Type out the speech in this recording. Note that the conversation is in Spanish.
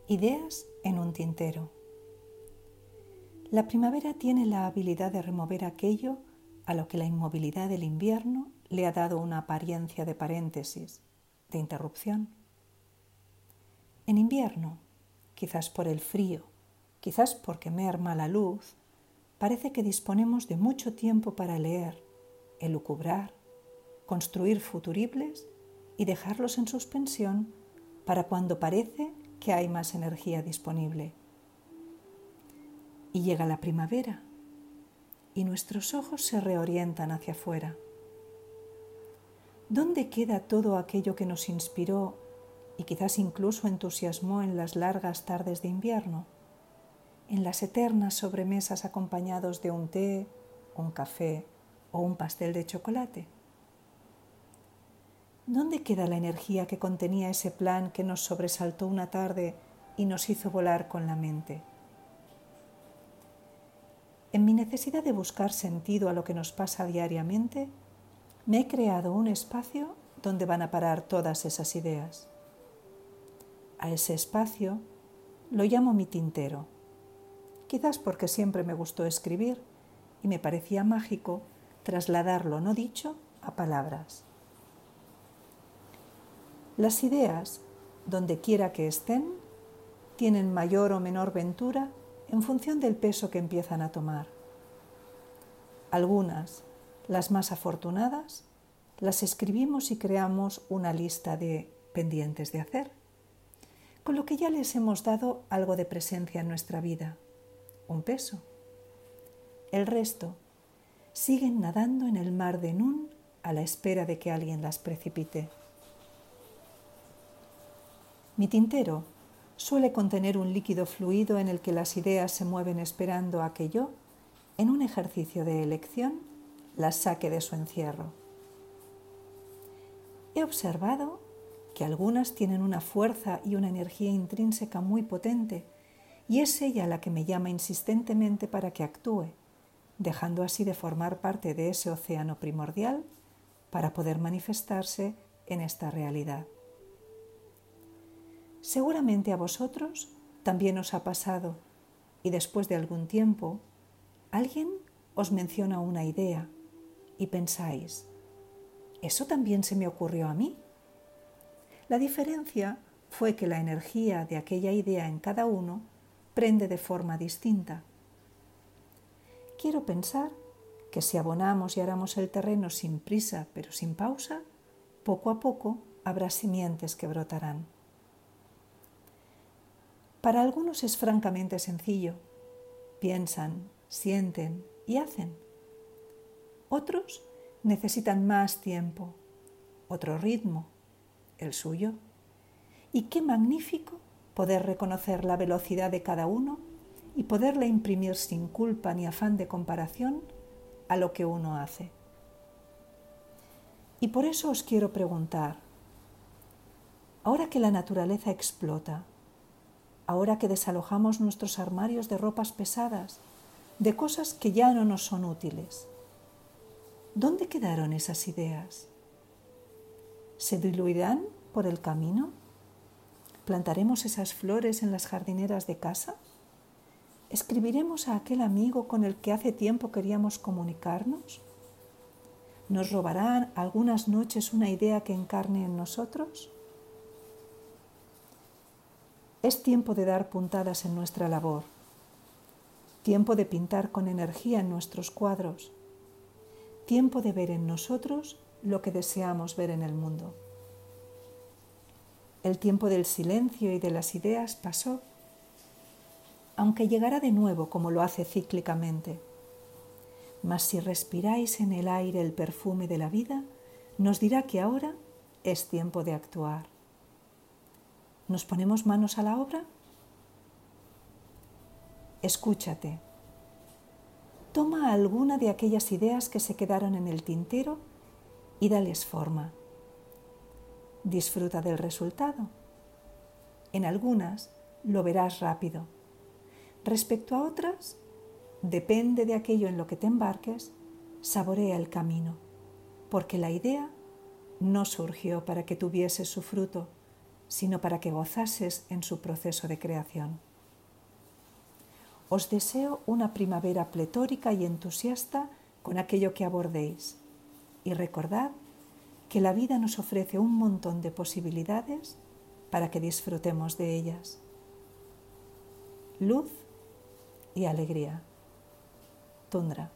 Ideas en un tintero. La primavera tiene la habilidad de remover aquello a lo que la inmovilidad del invierno le ha dado una apariencia de paréntesis, de interrupción. En invierno, quizás por el frío, quizás porque merma la luz, parece que disponemos de mucho tiempo para leer, elucubrar, construir futuribles y dejarlos en suspensión para cuando parece que hay más energía disponible. Y llega la primavera y nuestros ojos se reorientan hacia afuera. ¿Dónde queda todo aquello que nos inspiró y quizás incluso entusiasmó en las largas tardes de invierno? En las eternas sobremesas acompañados de un té, un café o un pastel de chocolate. ¿Dónde queda la energía que contenía ese plan que nos sobresaltó una tarde y nos hizo volar con la mente? En mi necesidad de buscar sentido a lo que nos pasa diariamente, me he creado un espacio donde van a parar todas esas ideas. A ese espacio lo llamo mi tintero, quizás porque siempre me gustó escribir y me parecía mágico trasladar lo no dicho a palabras. Las ideas, donde quiera que estén, tienen mayor o menor ventura en función del peso que empiezan a tomar. Algunas, las más afortunadas, las escribimos y creamos una lista de pendientes de hacer, con lo que ya les hemos dado algo de presencia en nuestra vida, un peso. El resto siguen nadando en el mar de Nun a la espera de que alguien las precipite. Mi tintero suele contener un líquido fluido en el que las ideas se mueven esperando a que yo, en un ejercicio de elección, las saque de su encierro. He observado que algunas tienen una fuerza y una energía intrínseca muy potente y es ella la que me llama insistentemente para que actúe, dejando así de formar parte de ese océano primordial para poder manifestarse en esta realidad. Seguramente a vosotros también os ha pasado y después de algún tiempo alguien os menciona una idea y pensáis, ¿eso también se me ocurrió a mí? La diferencia fue que la energía de aquella idea en cada uno prende de forma distinta. Quiero pensar que si abonamos y aramos el terreno sin prisa pero sin pausa, poco a poco habrá simientes que brotarán. Para algunos es francamente sencillo. Piensan, sienten y hacen. Otros necesitan más tiempo, otro ritmo, el suyo. Y qué magnífico poder reconocer la velocidad de cada uno y poderle imprimir sin culpa ni afán de comparación a lo que uno hace. Y por eso os quiero preguntar, ahora que la naturaleza explota, ahora que desalojamos nuestros armarios de ropas pesadas, de cosas que ya no nos son útiles, ¿dónde quedaron esas ideas? ¿Se diluirán por el camino? ¿Plantaremos esas flores en las jardineras de casa? ¿Escribiremos a aquel amigo con el que hace tiempo queríamos comunicarnos? ¿Nos robarán algunas noches una idea que encarne en nosotros? Es tiempo de dar puntadas en nuestra labor, tiempo de pintar con energía en nuestros cuadros, tiempo de ver en nosotros lo que deseamos ver en el mundo. El tiempo del silencio y de las ideas pasó, aunque llegará de nuevo como lo hace cíclicamente. Mas si respiráis en el aire el perfume de la vida, nos dirá que ahora es tiempo de actuar. ¿Nos ponemos manos a la obra? Escúchate. Toma alguna de aquellas ideas que se quedaron en el tintero y dales forma. Disfruta del resultado. En algunas lo verás rápido. Respecto a otras, depende de aquello en lo que te embarques, saborea el camino, porque la idea no surgió para que tuviese su fruto, sino para que gozases en su proceso de creación. Os deseo una primavera pletórica y entusiasta con aquello que abordéis, y recordad que la vida nos ofrece un montón de posibilidades para que disfrutemos de ellas. Luz y alegría. Tundra.